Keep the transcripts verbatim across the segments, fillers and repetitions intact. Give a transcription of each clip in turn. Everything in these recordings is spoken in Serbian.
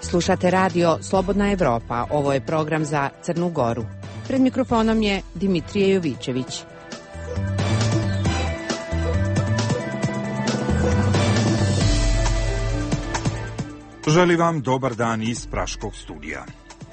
Slušate radio Slobodna Evropa. Ovo je program za Crnu Goru. Pred mikrofonom je Dimitrije Jovićević. Želim vam dobar dan iz Praškog studija.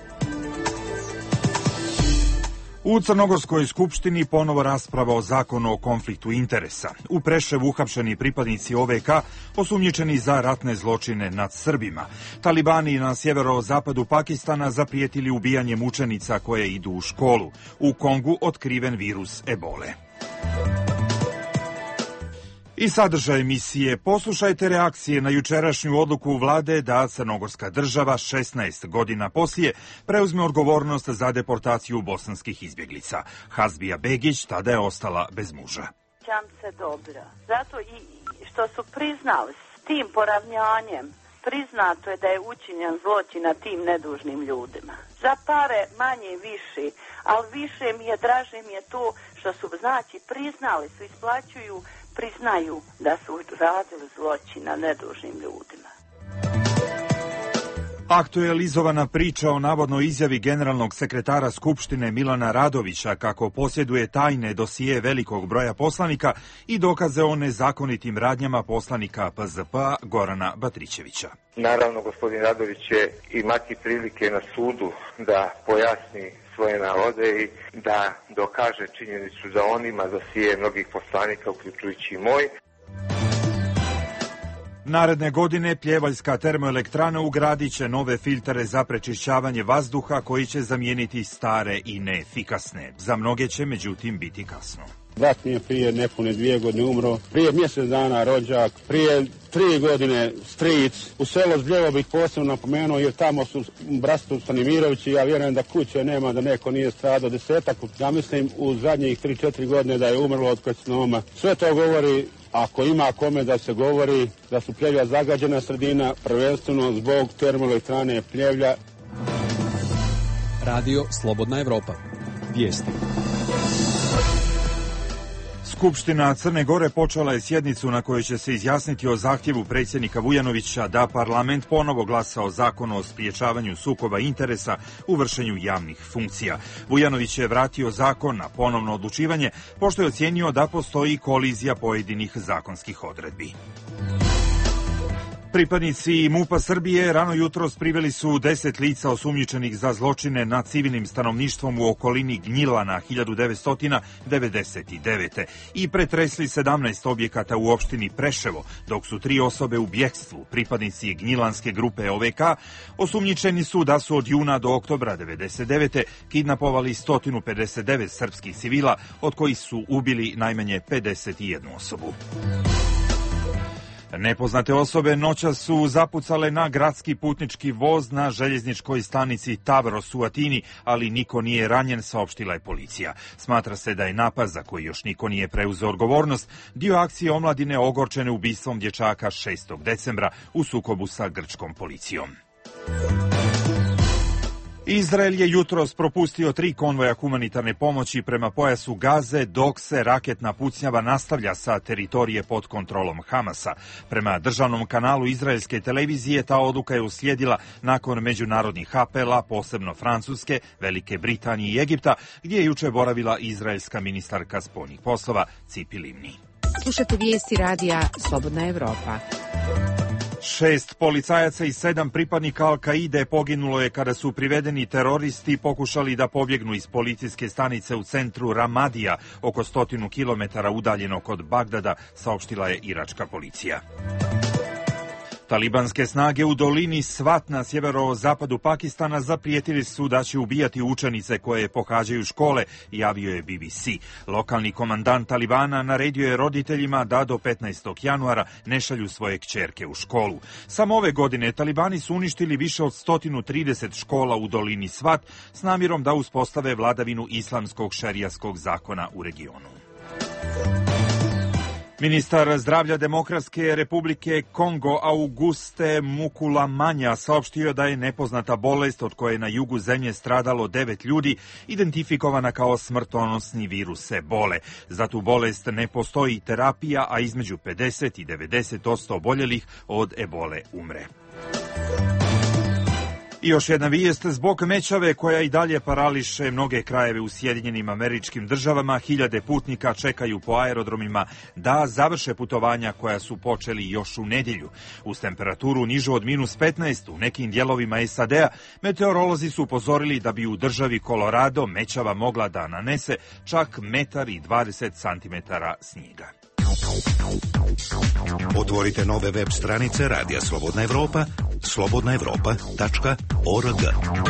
U Crnogorskoj skupštini ponovo rasprava o zakonu o konfliktu interesa. U Preševu uhapšeni pripadnici O V K osumnjičeni za ratne zločine nad Srbima. Talibani na sjeverozapadu Pakistana zaprijetili ubijanjem učenica koje idu u školu. U Kongu otkriven virus ebole. I sadržaj emisije. Poslušajte reakcije na jučerašnju odluku vlade da crnogorska država šesnaest godina poslije preuzme odgovornost za deportaciju bosanskih izbjeglica. Hazbija Begić tada je ostala bez muža. Osjećam se dobro. Zato i što su priznali s tim poravnjanjem, priznato je da je učinjen zločin nad tim nedužnim ljudima. Za pare manje i više, ali više mi je, draže mi je to što su, znači, priznali su, isplaćuju, priznaju da su radili zločin nad nedužnim ljudima. Aktualizovana priča o navodnoj izjavi generalnog sekretara Skupštine Milana Radovića kako posjeduje tajne dosije velikog broja poslanika i dokaze o nezakonitim radnjama poslanika P Z P-a Gorana Batrićevića. Naravno, gospodin Radović će imati prilike na sudu da pojasni svoje navode i da dokaže činjenicu da on ima dosije mnogih poslanika, uključujući i moj. Naredne godine Pljevaljska termoelektrana ugradit će nove filtere za prečišćavanje vazduha koji će zamijeniti stare i neefikasne. Za mnoge će međutim biti kasno. Brat mi je prije nepune dvije godine umro, prije mjesec dana rođak, prije tri godine stric. U selo Zbljevo bih posebno napomenuo jer tamo su Brasto Stanimirovići, ja vjerujem da kuće nema, da neko nije stradao desetak. Ja mislim u zadnjih tri četiri godine da je umrlo od karcinoma. Sve to govori, ako ima kome da se govori, da su Pljevlja zagađena sredina, prvenstveno zbog termoelektrane Pljevlja. Radio Slobodna Evropa. Vijesti. Skupština Crne Gore počela je sjednicu na kojoj će se izjasniti o zahtjevu predsjednika Vujanovića da parlament ponovo glasa o zakonu o spriječavanju sukoba interesa u vršenju javnih funkcija. Vujanović je vratio zakon na ponovno odlučivanje, pošto je ocijenio da postoji kolizija pojedinih zakonskih odredbi. Pripadnici MUP-a Srbije rano jutros priveli su deset lica osumnjičenih za zločine nad civilnim stanovništvom u okolini Gnjilana hiljadu devetsto devedeset devete. i pretresli sedamnaest objekata u opštini Preševo, dok su tri osobe u bjekstvu. Pripadnici Gnjilanske grupe O V K osumnjičeni su da su od juna do oktobra devedeset devete. kidnapovali sto pedeset devet srpskih civila, od kojih su ubili najmanje pedeset jednu osobu. Nepoznate osobe noćas su zapucale na gradski putnički voz na željezničkoj stanici Tavros u Atini, ali niko nije ranjen, saopštila je policija. Smatra se da je napad, za koji još niko nije preuzeo odgovornost, dio akcije omladine ogorčene ubistvom dječaka šestog decembra u sukobu sa grčkom policijom. Izrael je jutros propustio tri konvoja humanitarne pomoći prema pojasu Gaze, dok se raketna pucnjava nastavlja sa teritorije pod kontrolom Hamasa. Prema državnom kanalu izraelske televizije ta odluka je uslijedila nakon međunarodnih apela, posebno Francuske, Velike Britanije i Egipta, gdje je juče boravila izraelska ministarka spoljnih poslova Cipi Livni. Slušate vijesti radija Slobodna Evropa. Šest policajaca i sedam pripadnika Al-Kaide poginulo je kada su privedeni teroristi pokušali da pobjegnu iz policijske stanice u centru Ramadija, oko stotinu kilometara udaljenog od Bagdada, saopštila je iračka policija. Talibanske snage u dolini Svat na sjeverozapadu Pakistana zaprijetili su da će ubijati učenice koje pohađaju škole, javio je B B C. Lokalni komandant Talibana naredio je roditeljima da do petnaestog januara ne šalju svoje kćerke u školu. Samo ove godine Talibani su uništili više od sto trideset škola u dolini Svat s namjerom da uspostave vladavinu islamskog šerijatskog zakona u regionu. Ministar zdravlja Demokratske republike Kongo Auguste Mukulamanja saopštio da je nepoznata bolest od koje je na jugu zemlje stradalo devet ljudi identifikovana kao smrtonosni virus ebole. Za tu bolest ne postoji terapija, a između pedeset i devedeset posto oboljelih od ebole umre. I još jedna vijest, zbog mećave koja i dalje parališe mnoge krajeve u Sjedinjenim Američkim Državama, hiljade putnika čekaju po aerodromima da završe putovanja koja su počeli još u nedjelju. Uz temperaturu nižu od minus petnaest u nekim dijelovima S A D-a, meteorolozi su upozorili da bi u državi Colorado mećava mogla da nanese čak metar i dvadeset centimetara snijega. Otvorite nove web stranice Radija Slobodna Evropa, slobodna evropa tačka org.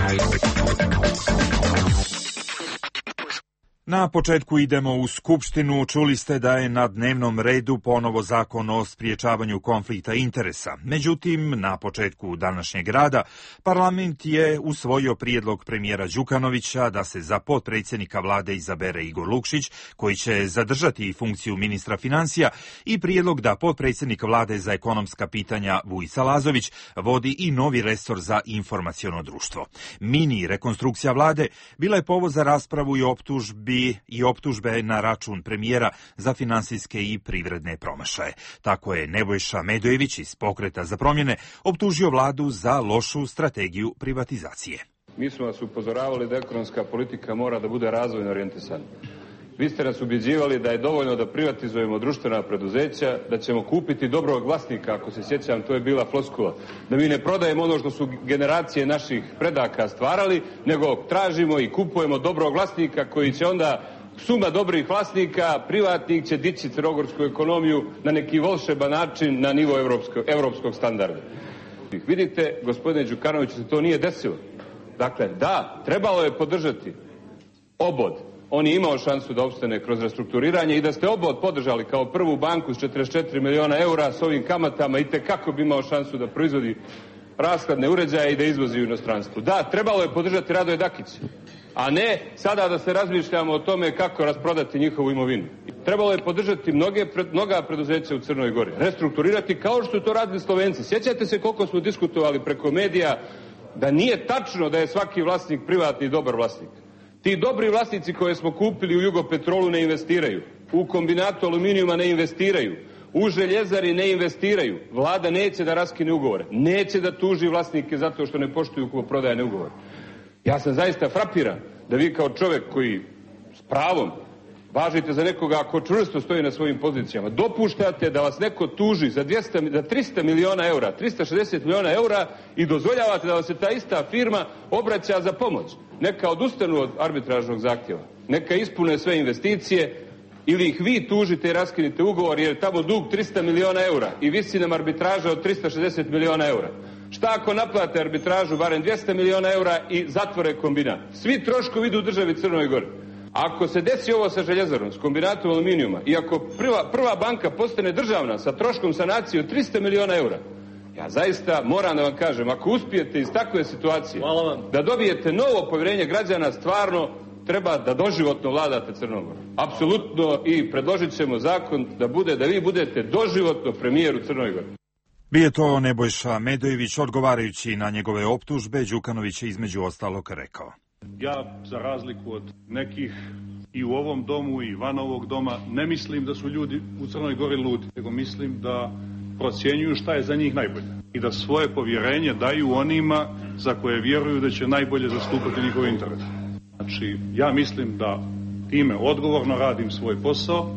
Na početku idemo u Skupštinu. Čuli ste da je na dnevnom redu ponovo zakon o spriječavanju konflikta interesa. Međutim, na početku današnjeg rada parlament je usvojio prijedlog premijera Đukanovića da se za potpredsjednika vlade izabere Igor Lukšić, koji će zadržati funkciju ministra financija, i prijedlog da potpredsjednik vlade za ekonomska pitanja Vujsa Lazović vodi i novi resor za informaciono društvo. Mini rekonstrukcija vlade bila je povod za raspravu i optužbi i optužbe na račun premijera za finansijske i privredne promašaje. Tako je Nebojša Medojević iz Pokreta za promjene optužio vladu za lošu strategiju privatizacije. Mi smo vas upozoravali da ekonomska politika mora da bude razvojno orijentisana. Vi ste nas ubjeđivali da je dovoljno da privatizujemo društvena preduzeća, da ćemo kupiti dobrog vlasnika, ako se sjećam, to je bila floskula, da mi ne prodajemo ono što su generacije naših predaka stvarali, nego tražimo i kupujemo dobrog vlasnika koji će onda, suma dobrih vlasnika, privatnik će dići crnogorsku ekonomiju na neki volšeban način na nivo evropskog, evropskog standarda. Vidite, gospodine Đukanoviću, se to nije desilo. Dakle, da, trebalo je podržati obod. On je imao šansu da opstane kroz restrukturiranje i da ste obod podržali kao prvu banku s četrdeset četiri miliona eura s ovim kamatama, i tekako bi imao šansu da proizvodi rashladne uređaje i da izvozi u inostranstvu. Da, trebalo je podržati Radoje Dakić, a ne sada da se razmišljamo o tome kako rasprodati njihovu imovinu. Trebalo je podržati mnoge, mnoga preduzeća u Crnoj Gori, restrukturirati kao što su to radili Slovenci. Sjećate se koliko smo diskutovali preko medija da nije tačno da je svaki vlasnik privatni i dobar vlasnik. Ti dobri vlasnici koje smo kupili u Jugopetrolu ne investiraju, u kombinatu aluminijuma ne investiraju, u željezari ne investiraju. Vlada neće da raskine ugovore, neće da tuži vlasnike zato što ne poštuju kupoprodajne ugovore. Ja sam zaista frapiran da vi kao čovjek koji s pravom važite za nekoga ko čvrsto stoji na svojim pozicijama, dopuštate da vas neko tuži za, dvjesto, za trista miliona eura, trista šezdeset miliona eura, i dozvoljavate da vas se ta ista firma obraća za pomoć. Neka odustanu od arbitražnog zahtjeva, neka ispune sve investicije, ili ih vi tužite i raskinite ugovor jer je tamo dug trista miliona eura i visi nam arbitraža od trista šezdeset miliona eura. Šta ako naplate arbitražu barem dvjesto miliona eura i zatvore kombinat? Svi troškovi idu u državi Crnoj Gori. Ako se desi ovo sa željezarom, s kombinatom aluminijuma, i ako prva, prva banka postane državna sa troškom sanacije od trista miliona eura, ja zaista moram da vam kažem, ako uspijete iz takve situacije da dobijete novo povjerenje građana, stvarno treba da doživotno vladate Crnom Gorom. Apsolutno, i predložit ćemo zakon da bude, da vi budete doživotno premijer u Crnoj Gori. Bio to Nebojša Medojević. Odgovarajući na njegove optužbe, Đukanović je između ostalog rekao: ja, za razliku od nekih i u ovom domu i van ovog doma, ne mislim da su ljudi u Crnoj Gori ludi, nego mislim da procjenjuju šta je za njih najbolje i da svoje povjerenje daju onima za koje vjeruju da će najbolje zastupati njihove interese. Znači, ja mislim da time odgovorno radim svoj posao,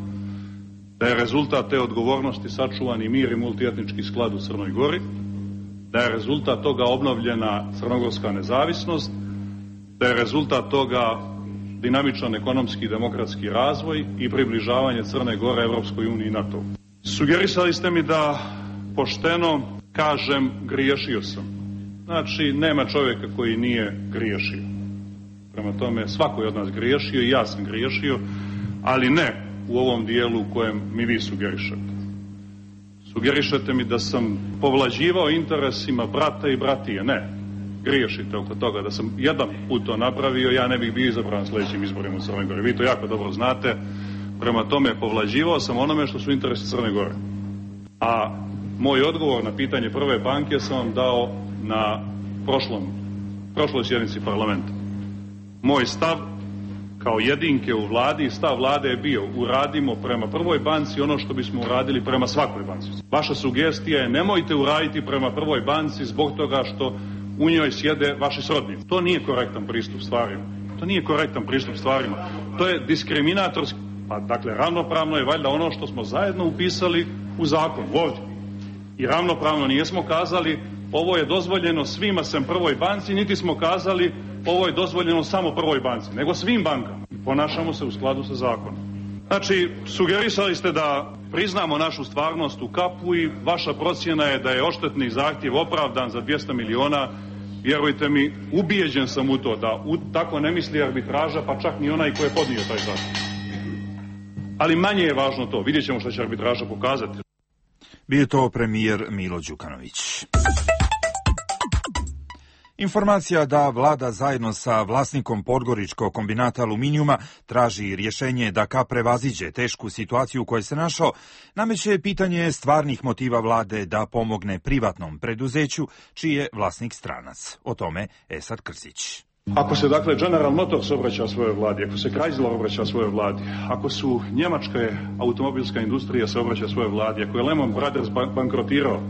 da je rezultat te odgovornosti sačuvani mir i multietnički sklad u Crnoj Gori, da je rezultat toga obnovljena crnogorska nezavisnost, da je rezultat toga dinamičan ekonomski i demokratski razvoj i približavanje Crne Gore Evropskoj uniji i NATO. Sugerisali ste mi da pošteno kažem griješio sam. Znači, nema čovjeka koji nije griješio. Prema tome, svako je od nas griješio i ja sam griješio, ali ne u ovom dijelu u kojem mi vi sugerišete. Sugerišete mi da sam povlađivao interesima brata i bratije. Ne, griješite oko toga. Da sam jedan put to napravio, ja ne bih bio izabran sljedećim izborima u Crnoj Gori. Vi to jako dobro znate. Prema tome, povlađivao sam onome što su interesi Crne Gore. A moj odgovor na pitanje prve banke sam vam dao na prošlom, prošloj sjednici parlamenta. Moj stav kao jedinke u vladi i stav vlade je bio: uradimo prema prvoj banci ono što bismo uradili prema svakoj banci. Vaša sugestija je: nemojte uraditi prema prvoj banci zbog toga što u njoj sjede vaši srodnici. To nije korektan pristup stvarima. To nije korektan pristup stvarima. To je diskriminatorski. Pa dakle, ravnopravno je valjda ono što smo zajedno upisali u zakon, ovdje. I ravnopravno nijesmo kazali ovo je dozvoljeno svima sem prvoj banci, niti smo kazali ovo je dozvoljeno samo prvoj banci, nego svim bankama. Ponašamo se u skladu sa zakonom. Znači, sugerisali ste da priznamo našu stvarnost u kapu i vaša procjena je da je odštetni zahtjev opravdan za dvjesto miliona. Vjerujte mi, ubijeđen sam u to da u, tako ne misli arbitraža, pa čak ni onaj ko je podnio taj zahtjev. Ali manje je važno to. Vidjet ćemo što će arbitraža pokazati. Bio je to premijer Milo Đukanović. Informacija da vlada zajedno sa vlasnikom Podgoričkog kombinata aluminijuma traži rješenje da Kap prevaziđe tešku situaciju u kojoj se našao, nameće pitanje stvarnih motiva vlade da pomogne privatnom preduzeću čiji je vlasnik stranac. O tome Esad Krsić. Ako se dakle General Motors obraća svojoj vladi, ako se Chrysler obraća svojoj vladi, ako su njemačka automobilska industrija se obraća svojoj vladi, ako je Lehman Brothers bankrotirao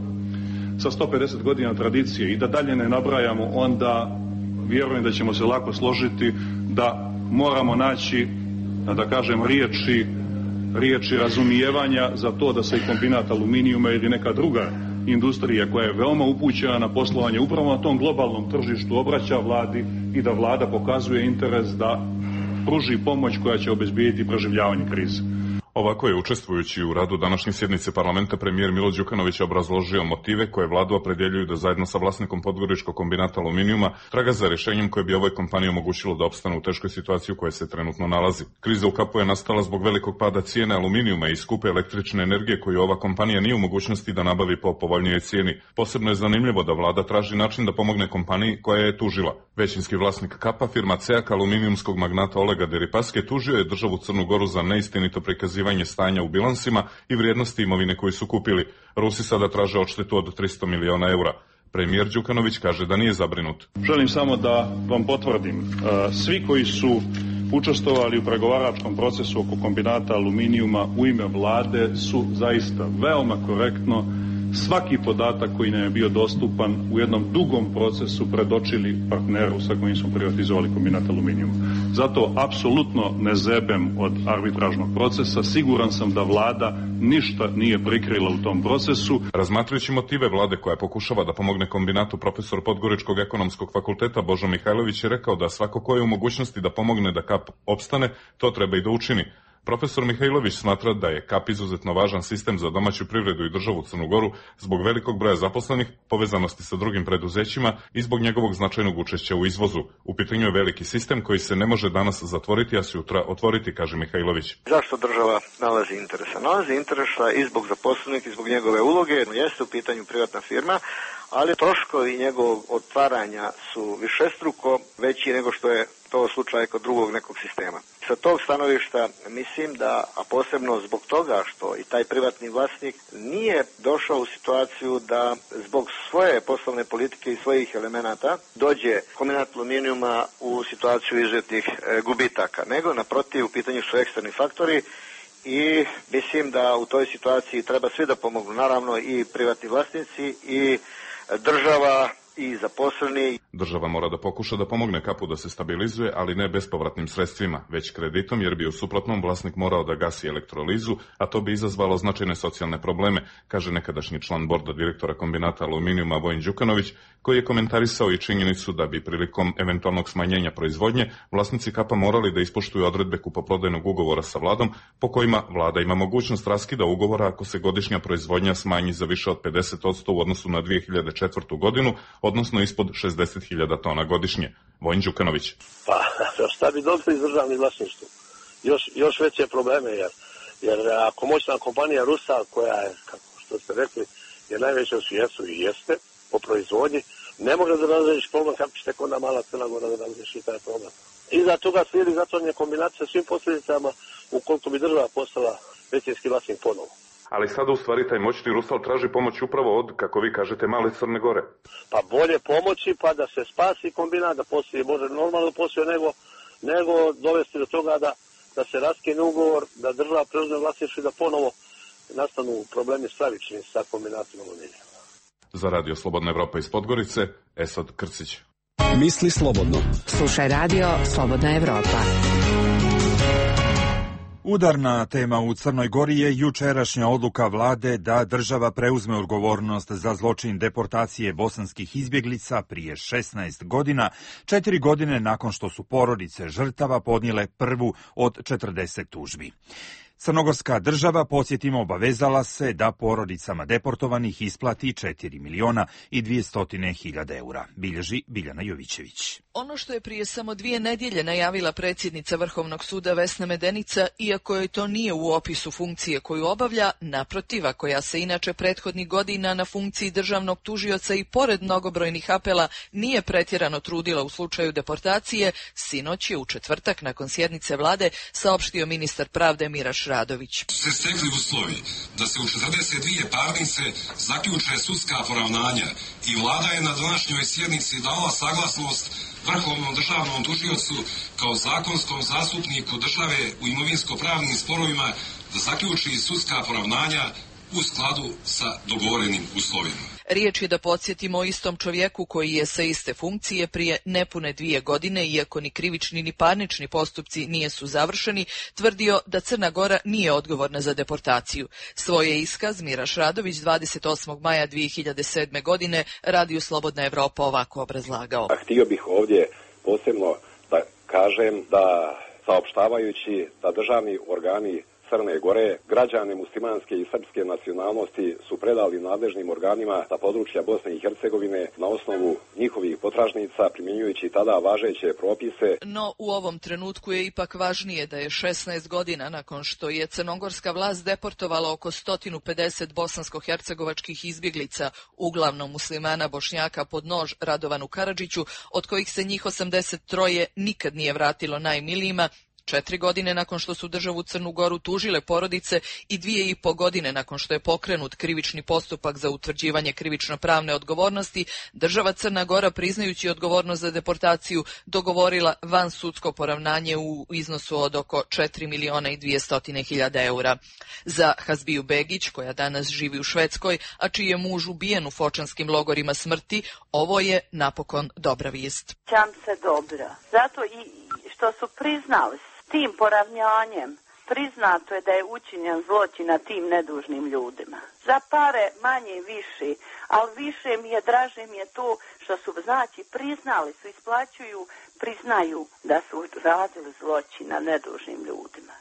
sa sto pedeset godina tradicije i da dalje ne nabrajamo, onda vjerujem da ćemo se lako složiti da moramo naći, da kažem, riječi, riječi razumijevanja za to da se i kombinat aluminijuma ili neka druga industrija koja je veoma upućena na poslovanje upravo na tom globalnom tržištu obraća vladi i da vlada pokazuje interes da pruži pomoć koja će obezbijediti preživljavanje krize. Ovako je, učestvujući u radu današnje sjednice parlamenta, premijer Milo Đukanović obrazložio motive koje vladu opredjeljuju da zajedno sa vlasnikom Podgoričkog kombinata aluminijuma traga za rješenjem koje bi ovoj kompaniji omogućilo da opstane u teškoj situaciji u kojoj se trenutno nalazi. Kriza u Kapu je nastala zbog velikog pada cijene aluminijuma i skupe električne energije koju ova kompanija nije u mogućnosti da nabavi po povoljnijoj cijeni. Posebno je zanimljivo da vlada traži način da pomogne kompaniji koja je tužila. Većinski vlasnik Kapa, firma Ceak aluminijumskog magnata Olega Deripaske, tužio je državu Crnu Goru za neistinito prikazivanje stanja u bilansima i vrijednosti imovine koju su kupili. Rusi sada traže odštetu od tristo miliona eura. Premijer Đukanović kaže da nije zabrinut. Želim samo da vam potvrdim, svi koji su učestvovali u pregovaračkom procesu oko kombinata aluminijuma u ime vlade su zaista veoma korektno svaki podatak koji nam je bio dostupan u jednom dugom procesu predočili partneru sa kojim smo privatizovali kombinat aluminijuma. Zato apsolutno ne zebem od arbitražnog procesa. Siguran sam da vlada ništa nije prikrila u tom procesu. Razmatrajući motive vlade koja pokušava da pomogne kombinatu, profesor Podgoričkog ekonomskog fakulteta Božo Mihajlović je rekao da svako ko je u mogućnosti da pomogne da Kap opstane, to treba i da učini. Profesor Mihajlović smatra da je Kap izuzetno važan sistem za domaću privredu i državu Crnu Goru zbog velikog broja zaposlenih, povezanosti sa drugim preduzećima i zbog njegovog značajnog učešća u izvozu. U pitanju je veliki sistem koji se ne može danas zatvoriti, a sutra otvoriti, kaže Mihajlović. Zašto država nalazi interesa? Nalazi interesa i zbog zaposlenih i zbog njegove uloge. Jeste u pitanju privatna firma, ali troškovi njegovog otvaranja su višestruko veći nego što je to slučaj kod drugog nekog sistema. Sa tog stanovišta mislim da, a posebno zbog toga što i taj privatni vlasnik nije došao u situaciju da zbog svoje poslovne politike i svojih elemenata dođe kombinat aluminijuma u situaciju izuzetnih e, gubitaka, nego naprotiv u pitanju su eksterni faktori i mislim da u toj situaciji treba svi da pomognu, naravno i privatni vlasnici i država i zaposleni. Država mora da pokuša da pomogne Kapu da se stabilizuje, ali ne bespovratnim sredstvima, već kreditom, jer bi u suprotnom vlasnik morao da gasi elektrolizu, a to bi izazvalo značajne socijalne probleme, kaže nekadašnji član borda direktora kombinata aluminijuma Vojin Đukanović, koji je komentarisao i činjenicu da bi prilikom eventualnog smanjenja proizvodnje vlasnici Kapa morali da ispoštuju odredbe kupoprodajnog ugovora sa vladom, po kojima vlada ima mogućnost raskida ugovora ako se godišnja proizvodnja smanji za više od pedeset posto u odnosu na dvije hiljade četvrtu godinu, odnosno ispod šezdeset hiljada tona godišnje. Vojin Đukanović. Pa, šta bi dobili iz državnih vlasništva? Još, još veće probleme, jer, jer ako moćna kompanija Rusal, koja je, kako što ste rekli, je najveća u svijetu i jeste po proizvodnji, ne može da razreši problem kako će tek onda mala Crna Gora da razreši taj problem. Iza toga slijedi zatvorene kombinacije sa svim posljedicama ukoliko bi država postala većinski vlasnik ponovo. Ali sada u stvari taj moćni Rusal traži pomoć upravo od, kako vi kažete, male Crne Gore. Pa bolje pomoći pa da se spasi kombinat, da poslije može normalno poslije nego, nego dovesti do toga da, da se raskine ugovor, da država preuzme vlasništvo i da ponovo nastanu problemi stravični sa kombinatom aluminijuma. Za Radio Slobodna Evropa iz Podgorice, Esad Krcić. Misli slobodno. Slušaj Radio Slobodna Evropa. Udarna tema u Crnoj Gori je jučerašnja odluka vlade da država preuzme odgovornost za zločin deportacije bosanskih izbjeglica prije šesnaest godina, četiri godine nakon što su porodice žrtava podnijele prvu od četrdeset tužbi. Crnogorska država, podsjetimo, obavezala se da porodicama deportovanih isplati četiri miliona i dvjesto hiljada eura, bilježi Biljana Jovićević. Ono što je prije samo dvije nedjelje najavila predsjednica Vrhovnog suda Vesna Medenica, iako joj to nije u opisu funkcije koju obavlja, naprotiva, koja se inače prethodnih godina na funkciji državnog tužioca i pored mnogobrojnih apela nije pretjerano trudila u slučaju deportacije, sinoć je u četvrtak nakon sjednice vlade saopštio ministar pravde Miraš Radović. Se stekli uslovi da se u četrdeset dvije parnice zaključe sudska poravnanja i vlada je na današnjoj sjednici dala saglasnost Vrhovnom državnom tužiocu kao zakonskom zastupniku države u imovinsko-pravnim sporovima da zaključi sudska poravnanja u skladu sa dogovorenim uslovima. Riječ je, da podsjetimo, o istom čovjeku koji je sa iste funkcije prije nepune dvije godine, iako ni krivični ni parnični postupci nisu završeni, tvrdio da Crna Gora nije odgovorna za deportaciju. Svoje iskaz Miraš Radović dvadeset osmog maja dvije hiljade sedme. godine Radio Slobodna Evropa ovako obrazlagao. Htio bih ovdje posebno da kažem da, saopštavajući da državni organi Crne Gore, građane muslimanske i srpske nacionalnosti su predali nadležnim organima sa područja Bosne i Hercegovine na osnovu njihovih potražnica, primjenjujući tada važeće propise. No, u ovom trenutku je ipak važnije da je šesnaest godina nakon što je crnogorska vlast deportovala oko sto pedeset bosansko-hercegovačkih izbjeglica, uglavnom muslimana Bošnjaka, pod nož Radovanu Karadžiću, od kojih se njih osamdeset troje nikad nije vratilo najmilijima, četiri godine nakon što su državu Crnu Goru tužile porodice i dvije i po godine nakon što je pokrenut krivični postupak za utvrđivanje krivično-pravne odgovornosti, država Crna Gora, priznajući odgovornost za deportaciju, dogovorila vansudsko poravnanje u iznosu od oko četiri miliona i dvjesto hiljada eura. Za Hazbiju Begić, koja danas živi u Švedskoj, a čiji je muž ubijen u fočanskim logorima smrti, ovo je napokon dobra vijest. Čam se dobra. Zato i što su priznali tim poravnjanjem, priznato je da je učinjen zločin na tim nedužnim ljudima. Za pare manje viši, ali više mi je, draže mi je to što su, znači, priznali su, isplaćuju, priznaju da su radili zločin na nedužnim ljudima.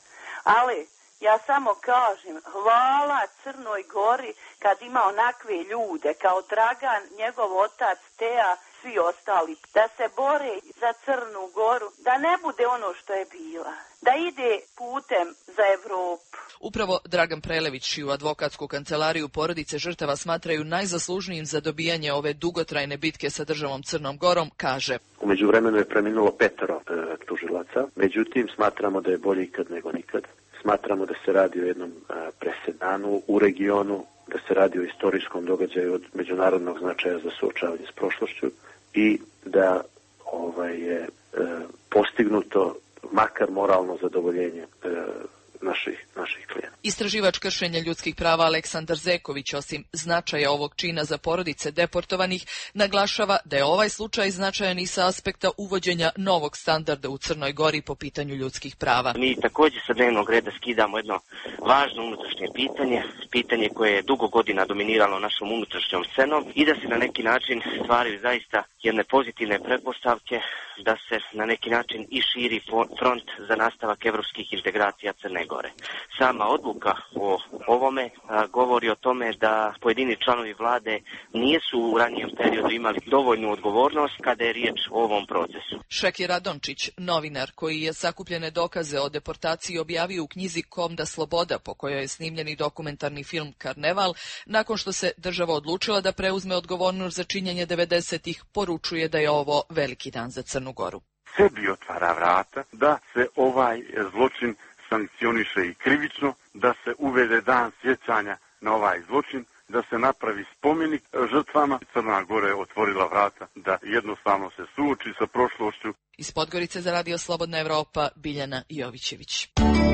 Ali ja samo kažem, hvala Crnoj Gori kad ima onakve ljude kao Dragan, njegov otac Teja, svi ostali, da se bore za Crnu Goru, da ne bude ono što je bila, da ide putem za Evropu. Upravo Dragan Prelević, čiju advokatsku kancelariju porodice žrtava smatraju najzaslužnijim za dobijanje ove dugotrajne bitke sa državom Crnom Gorom, kaže: U međuvremenu je preminulo petero e, tužilaca, međutim smatramo da je bolje ikad nego nikad. Smatramo da se radi o jednom a, presedanu u regionu, da se radi o istorijskom događaju od međunarodnog značaja za suočavanje s prošlošću i da ovaj, je e, postignuto makar moralno zadovoljenje e, naših, naših klijenata. Istraživač kršenja ljudskih prava Aleksandar Zeković, osim značaja ovog čina za porodice deportovanih, naglašava da je ovaj slučaj značajan i sa aspekta uvođenja novog standarda u Crnoj Gori po pitanju ljudskih prava. Mi također sa dnevnog reda skidamo jedno važno unutrašnje pitanje, pitanje koje je dugo godina dominiralo našom unutrašnjom scenom i da se na neki način stvaraju zaista jedne pozitivne pretpostavke da se na neki način i širi front za nastavak evropskih integracija Crne Gore. Sama odluka o ovome a, govori o tome da pojedini članovi vlade nisu u ranijem periodu imali dovoljnu odgovornost kada je riječ o ovom procesu. Šekir Radončić, novinar koji je sakupljene dokaze o deportaciji objavio u knjizi Komda Sloboda, po kojoj je snimljeni dokumentarni film Karneval, nakon što se država odlučila da preuzme odgovornost za činjenje devedesetih, poručuje da je ovo veliki dan za Crnu Goru. Sebi otvara vrata da se ovaj zločin sankcioniše i krivično, da se uvede dan sjećanja na ovaj zločin, da se napravi spomenik žrtvama. Crna Gora je otvorila vrata da jednostavno se suoči sa prošlošću. Iz Podgorice za Radio Slobodna Evropa, Biljana Jovićević.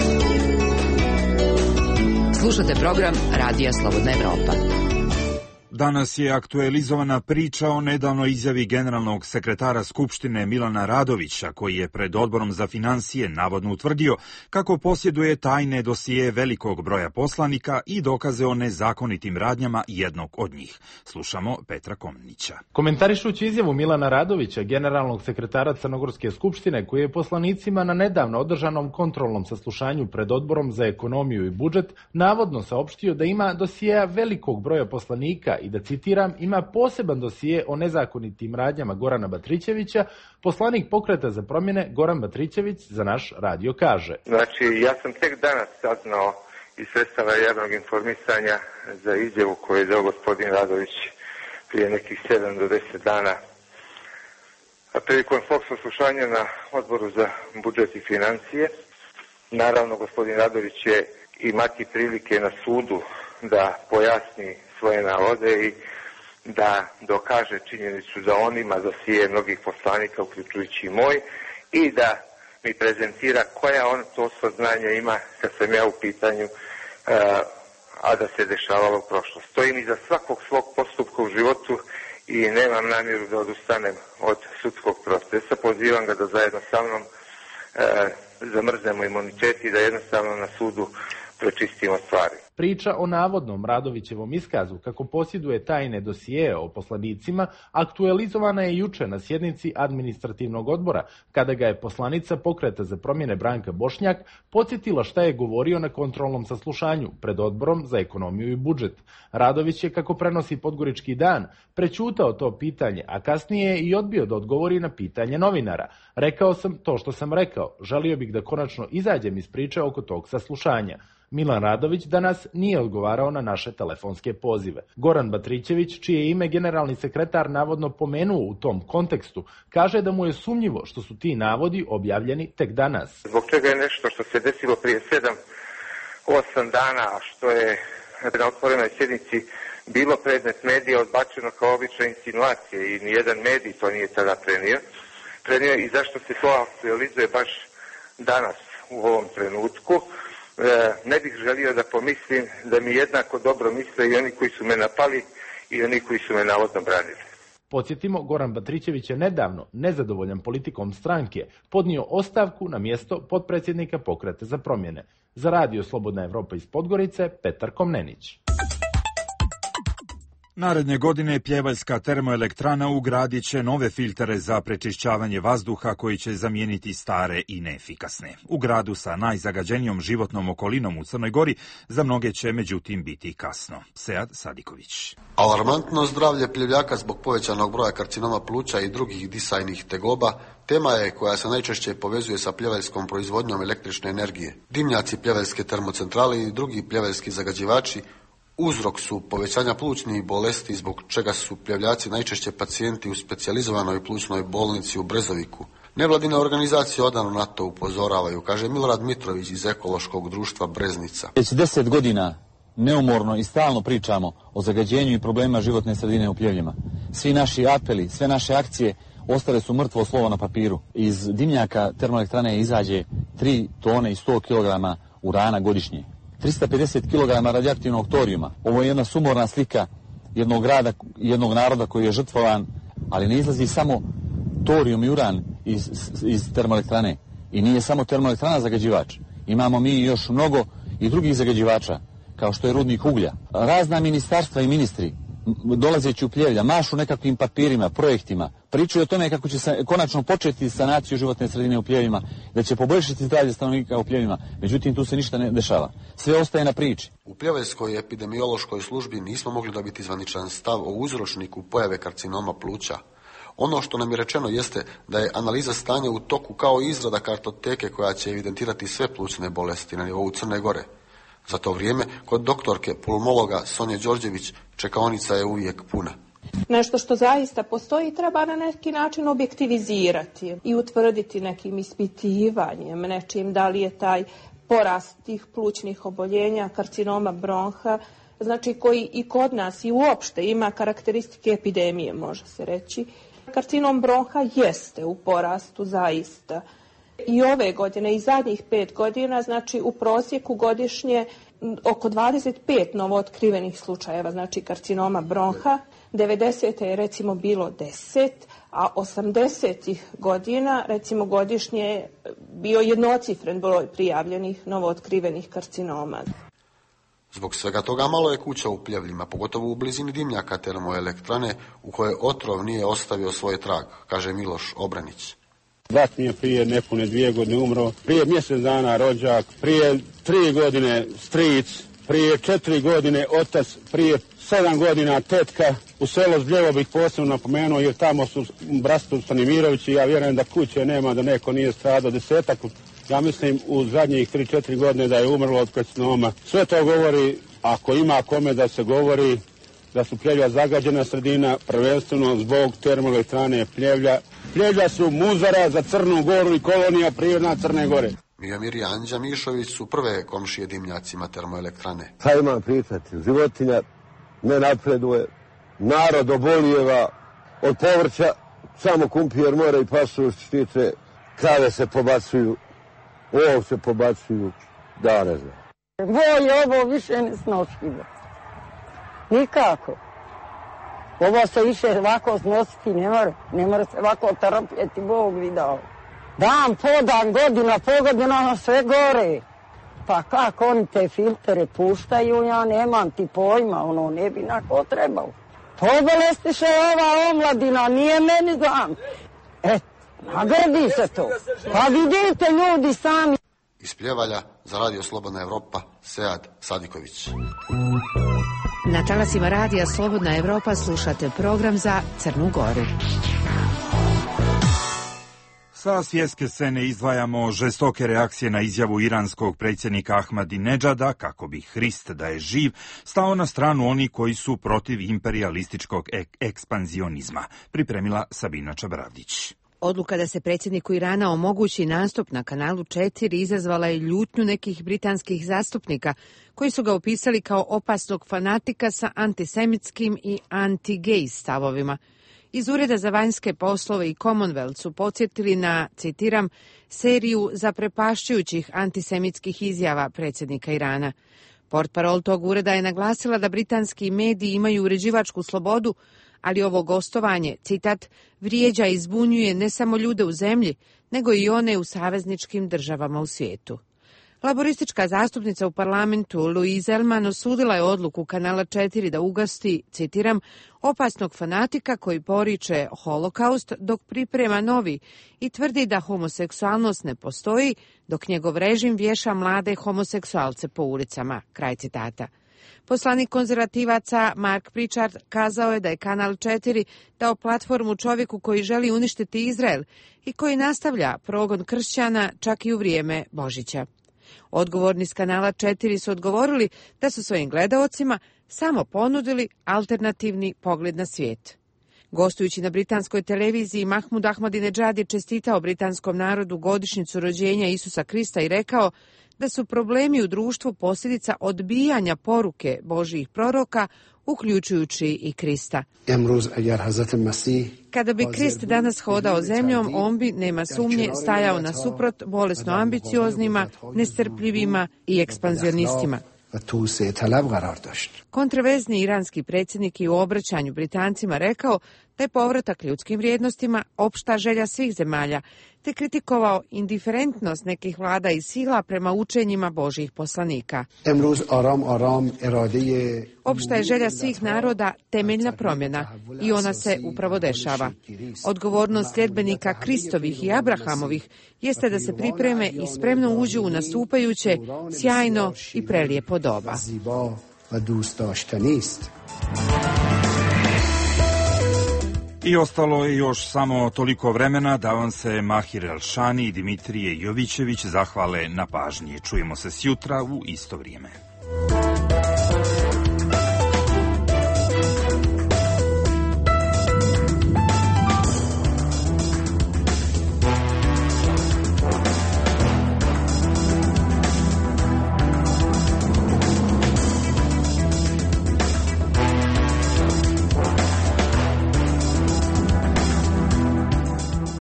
Slušate program Radija Slobodna Evropa. Danas je aktualizovana priča o nedavnoj izjavi generalnog sekretara Skupštine Milana Radovića, koji je pred Odborom za financije navodno utvrdio kako posjeduje tajne dosije velikog broja poslanika i dokaze o nezakonitim radnjama jednog od njih. Slušamo Petra Komnića. Komentarišući izjavu Milana Radovića, generalnog sekretara Crnogorske skupštine, koji je poslanicima na nedavno održanom kontrolnom saslušanju pred Odborom za ekonomiju i budžet navodno saopštio da ima dosijeja velikog broja poslanika i da, citiram, ima poseban dosije o nezakonitim radnjama Gorana Batrićevića, poslanik Pokreta za promjene Goran Batrićević za naš radio kaže. Znači, ja sam tek danas saznao iz sredstava javnog informisanja za izjavu koju je dao gospodin Radović prije nekih sedam do deset dana. A prilikom svog saslušanja na Odboru za budžet i financije, naravno gospodin Radović će imati prilike na sudu da pojasni svoje navode i da dokaže činjenicu da on ima dosije mnogih poslanika, uključujući i moj, i da mi prezentira koja on to saznanja ima kad sam ja u pitanju, a da se dešavalo u prošlosti. Stojim iza svakog svog postupka u životu i nemam namjeru da odustanem od sudskog procesa. Pozivam ga da zajedno sa mnom e, zamrznemo imunitet i da jednostavno na sudu prečistimo stvari. Priča o navodnom Radovićevom iskazu kako posjeduje tajne dosije o poslanicima aktualizovana je juče na sjednici administrativnog odbora, kada ga je poslanica Pokreta za promjene Branka Bošnjak podsjetila šta je govorio na kontrolnom saslušanju pred Odborom za ekonomiju i budžet. Radović je, kako prenosi Podgorički dan, prećutao to pitanje, a kasnije je i odbio da odgovori na pitanje novinara. Rekao sam to što sam rekao, želio bih da konačno izađem iz priče oko tog saslušanja. Milan Radović danas nije odgovarao na naše telefonske pozive. Goran Batrićević, čije ime generalni sekretar navodno pomenuo u tom kontekstu, kaže da mu je sumnjivo što su ti navodi objavljeni tek danas. Zbog čega je nešto što se desilo prije sedam, osam dana, a što je na otvorenoj sjednici bilo predmet medija odbačeno kao obična insinuacija i nijedan medij to nije tada prenio. Prenio i zašto se to aktualizuje baš danas u ovom trenutku. Ne bih želio da pomislim da mi jednako dobro misle i oni koji su me napali i oni koji su me navodno branili. Podsjetimo, Goran Batrićević je nedavno, nezadovoljan politikom stranke, podnio ostavku na mjesto potpredsjednika Pokreta za promjene. Za radio Slobodna Evropa iz Podgorice, Petar Komnenić. Naredne godine Pljevaljska termoelektrana ugradit će nove filtere za prečišćavanje vazduha koji će zamijeniti stare i neefikasne. U gradu sa najzagađenijom životnom okolinom u Crnoj Gori za mnoge će međutim biti kasno. Sead Sadiković. Alarmantno zdravlje Pljevljaka zbog povećanog broja karcinoma pluća i drugih disajnih tegoba tema je koja se najčešće povezuje sa pljevaljskom proizvodnjom električne energije. Dimnjaci Pljevaljske termocentrale i drugi pljevaljski zagađivači uzrok su povećanja plućnih bolesti, zbog čega su Pljevljaci najčešće pacijenti u specijalizovanoj plućnoj bolnici u Brezoviku. Nevladine organizacije odano na to upozoravaju, kaže Milorad Mitrović iz ekološkog društva Breznica. Već deset godina neumorno i stalno pričamo o zagađenju i problema životne sredine u Pljevljima. Svi naši apeli, sve naše akcije ostale su mrtvo slovo na papiru. Iz dimnjaka termoelektrane izađe tri tone i sto kilograma urana godišnje. trista pedeset kilograma radioaktivnog torijuma. Ovo je jedna sumorna slika jednog grada, jednog naroda koji je žrtvovan, ali ne izlazi samo torijum i uran iz, iz termoelektrane. I nije samo termoelektrana zagađivač. Imamo mi još mnogo i drugih zagađivača, kao što je rudnik uglja. Razna ministarstva i ministri dolazeći u Pljevlja, mašu nekakvim papirima, projektima, pričaju o tome kako će se konačno početi sanaciju životne sredine u Pljevljima, da će poboljšati zdravlje stanovnika u Pljevljima, međutim tu se ništa ne dešava. Sve ostaje na priči. U Pljeveljskoj epidemiološkoj službi nismo mogli dobiti zvaničan stav o uzročniku pojave karcinoma pluća. Ono što nam je rečeno jeste da je analiza stanja u toku kao izrada kartoteke koja će evidentirati sve plućne bolesti na nivou Crne Gore. Za to vrijeme, kod doktorke pulmologa Sonje Đorđević, čekaonica je uvijek puna. Nešto što zaista postoji treba na neki način objektivizirati i utvrditi nekim ispitivanjem, nečim da li je taj porast tih plućnih oboljenja, karcinoma bronha, znači koji i kod nas i uopšte ima karakteristike epidemije, može se reći. Karcinom bronha jeste u porastu zaista. I ove godine i zadnjih pet godina, znači u prosjeku godišnje oko dvadeset pet novootkrivenih slučajeva, znači karcinoma bronha, devedesete je recimo bilo deset, a osamdesetih godina recimo godišnje je bio jednocifren broj prijavljenih novootkrivenih karcinoma. Zbog svega toga malo je kuća u Pljevljima, pogotovo u blizini dimnjaka termoelektrane u kojoj otrov nije ostavio svoj trag, kaže Miloš Obranić. Brat mi je prije nepune dvije godine umro, prije mjesec dana rođak, prije tri godine stric, prije četiri godine otac, prije sedam godina tetka. U selo Zbljevo bih posebno napomenuo jer tamo su Brastu Stanimirovići, ja vjerujem da kuće nema, da neko nije stradao, desetak. Ja mislim u zadnjih tri četiri godine da je umrlo od karcinoma. Sve to govori, ako ima kome da se govori, da su Pljevlja zagađena sredina, prvenstveno zbog termoelektrane Pljevlja. Pljevlja su muzara za Crnu Goru i kolonija prirodna Crne Gore. Mijomir i Anđa Mišović su prve komšije dimnjacima termoelektrane. Šta ima pričati? Životinja ne napreduje, narod obolijeva od povrća, samo kumpir mora i pasu što se tiče, krave se pobacuju, ovo se pobacuju, da ne znam. Bolje ovo više ne snošljivo. Nikako. Ovo se više ovako znositi ne mora. Ne mora se ovako trpjeti, Bog mi dao. Dan po dan, godina po godina, sve gore. Pa kako oni te filtere puštaju, ja nemam ti pojma, ono ne bi nako trebao. Pobolestiše ova omladina, nije meni znam. Eto, nagradi se to. Pa vidite ljudi sami. Iz Pljevalja za Radio Slobodna Evropa, Sead Sadiković. Na talasima radija Slobodna Evropa slušate program za Crnu Goru. Sa svjetske scene izdvajamo žestoke reakcije na izjavu iranskog predsjednika Ahmadinedžada kako bi Hrist, da je živ, stao na stranu oni koji su protiv imperialističkog ek- ekspanzionizma. Pripremila Sabina Čabravdić. Odluka da se predsjedniku Irana omogući nastup na kanalu četiri izazvala je ljutnju nekih britanskih zastupnika koji su ga opisali kao opasnog fanatika sa antisemitskim i anti-gej stavovima. Iz Ureda za vanjske poslove i Commonwealth su podsjetili na, citiram, seriju zaprepašćujućih antisemitskih izjava predsjednika Irana. Portparol tog ureda je naglasila da britanski mediji imaju uređivačku slobodu, ali ovo gostovanje, citat, vrijeđa i zbunjuje ne samo ljude u zemlji, nego i one u savezničkim državama u svijetu. Laboristička zastupnica u parlamentu Louise Elman osudila je odluku kanala četiri da ugasti, citiram, opasnog fanatika koji poriče holokaust dok priprema novi i tvrdi da homoseksualnost ne postoji dok njegov režim vješa mlade homoseksualce po ulicama, kraj citata. Poslanik konzervativaca Mark Pritchard kazao je da je kanal četiri dao platformu čovjeku koji želi uništiti Izrael i koji nastavlja progon kršćana čak i u vrijeme Božića. Odgovorni s kanala četiri su odgovorili da su svojim gledaocima samo ponudili alternativni pogled na svijet. Gostujući na britanskoj televiziji, Mahmud Ahmadinedžad je čestitao britanskom narodu godišnjicu rođenja Isusa Krista i rekao da su problemi u društvu posljedica odbijanja poruke Božjih proroka, uključujući i Krista. Kada bi Krist danas hodao zemljom, on bi, nema sumnje, stajao nasuprot bolesno ambicioznima, nestrpljivima i ekspanzionistima. Kontroverzni iranski predsjednik je u obraćanju Britancima rekao da je povratak ljudskim vrijednostima opšta želja svih zemalja, te kritikovao indiferentnost nekih vlada i sila prema učenjima Božjih poslanika. Opšta je želja svih naroda temeljna promjena i ona se upravo dešava. Odgovornost sljedbenika Kristovih i Abrahamovih jeste da se pripreme i spremno uđu u nastupajuće, sjajno i prelijepo doba. I ostalo je još samo toliko vremena da vam se Mahir Elšani i Dimitrije Jovićević zahvale na pažnji. Čujemo se sjutra u isto vrijeme.